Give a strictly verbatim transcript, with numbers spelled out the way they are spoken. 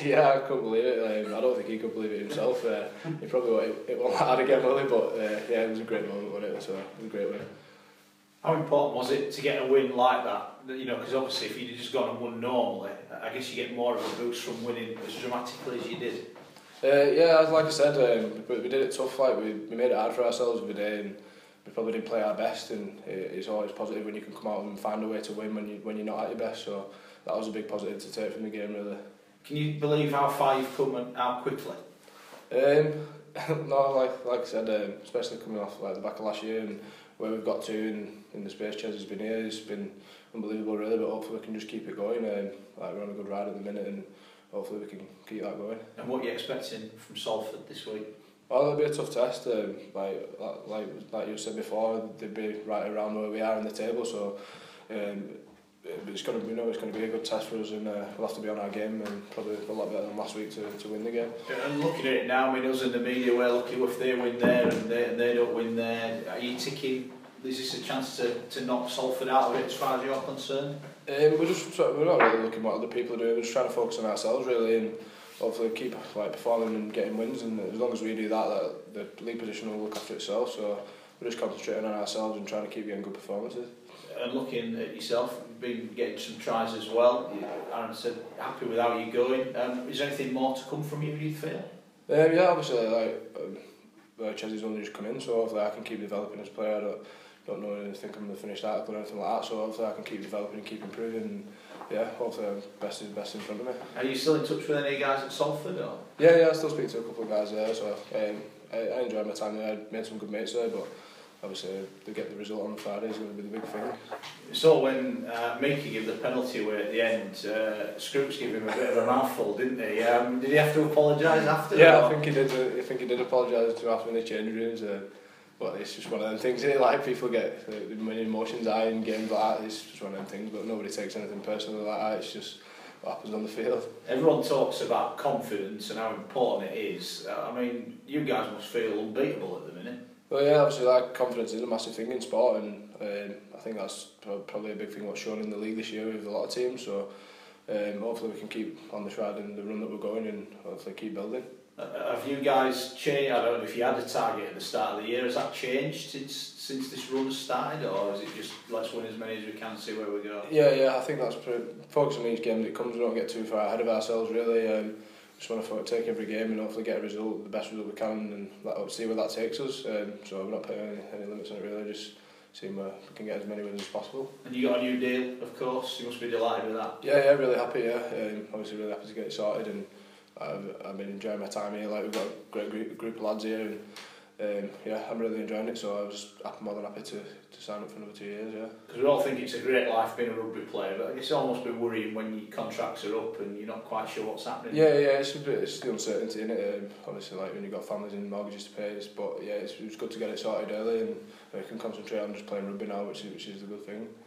Yeah, I couldn't believe it. Um, I don't think he could believe it himself. Uh, he probably won't, it won't hard again, will he? But uh, yeah, it was a great moment, wasn't it? So it was a great win. How important was it to get a win like that? You know, because obviously if you'd just gone and won normally, I guess you get more of a boost from winning as dramatically as you did. Uh, yeah, like I said, um, we, we did it tough. Like we, we made it hard for ourselves every day, and we probably didn't play our best. And it, it's always positive when you can come out and find a way to win when you when you're not at your best. So that was a big positive to take from the game, really. Can you believe how far you've come and how quickly? Um, no, like like I said, um, especially coming off like the back of last year and where we've got to in, in the space Ches has been here, it's been unbelievable, really. But hopefully we can just keep it going. Um, like we're on a good ride at the minute, and hopefully we can keep that going. And what are you expecting from Salford this week? Well, it'll be a tough test. Um, like like like you said before, they'd be right around where we are in the table. So um, it's going to we know it's going to be a good test for us, and uh, we'll have to be on our game and probably a lot better than last week to, to win the game. And looking at it now, I mean, us in the media, we're lucky if they win there and they and they don't win there. Are you ticking? Is this a chance to, to knock Salford out of it as far as you're concerned? Um, we're just we're not really looking what other people are doing. We're just trying to focus on ourselves, really, and hopefully keep like performing and getting wins. And as long as we do that, that the league position will look after itself. So we're just concentrating on ourselves and trying to keep getting good performances. And looking at yourself, you've been getting some tries as well. Aaron said happy with how you're going. Um, is there anything more to come from you, do you feel? Um, yeah, obviously, like um, uh, Chesley's only just come in, so hopefully I can keep developing as a player. I don't, don't know anything I'm going to finish article or anything like that, so hopefully I can keep developing and keep improving. And, yeah, hopefully I'm best is best in front of me. Are you still in touch with any guys at Salford? Or? Yeah, yeah, I still speak to a couple of guys there, so um, I, I enjoyed my time there. I made some good mates there, but obviously to get the result on Friday is going to be the big thing. So when uh, Mickey gave the penalty away at the end, uh, Scroops gave him a bit of a mouthful, didn't he? Um, did he have to apologise after? Yeah, or? I think he did. Uh, I think he did apologise to after in the change rooms. Uh, but it's just one of them things. Eh? Like people get uh, when emotions high in games like that. It's just one of them things. But nobody takes anything personally like that. It's just what happens on the field. Everyone talks about confidence and how important it is. Uh, I mean, you guys must feel unbeatable at the minute. Well, yeah, obviously, like confidence is a massive thing in sport, and um, I think that's probably a big thing what's shown in the league this year with a lot of teams. So um, hopefully we can keep on this ride and the run that we're going, and hopefully keep building. Uh, have you guys changed? I don't know if you had a target at the start of the year. Has that changed since since this run has started, or is it just let's win as many as we can, see where we go? Yeah, yeah, I think that's pretty, focus on each game that comes. We don't get too far ahead of ourselves, really. Um, just want to take every game and hopefully get a result, the best result we can, and let, see where that takes us. Um, so we're not putting any, any limits on it, really. Just seeing where we can get as many wins as possible. And you got a new deal, of course. You must be delighted with that. Yeah, yeah, really happy. Yeah, um, obviously really happy to get it sorted, and I've, I've been enjoying my time here. Like we've got a great group, group of lads here, and um, yeah, I'm really enjoying it. So I was more than happy to, to sign up for another two years. Yeah. Because we all think it's a great life being a rugby player, but it's almost been worrying when your contracts are up and you're not quite sure what's happening. Yeah, yeah, it's a bit, it's the uncertainty in it. Um, obviously, like when you've got families and mortgages to pay, but yeah, it's, it was good to get it sorted early, and I can concentrate on just playing rugby now, which is which is the good thing.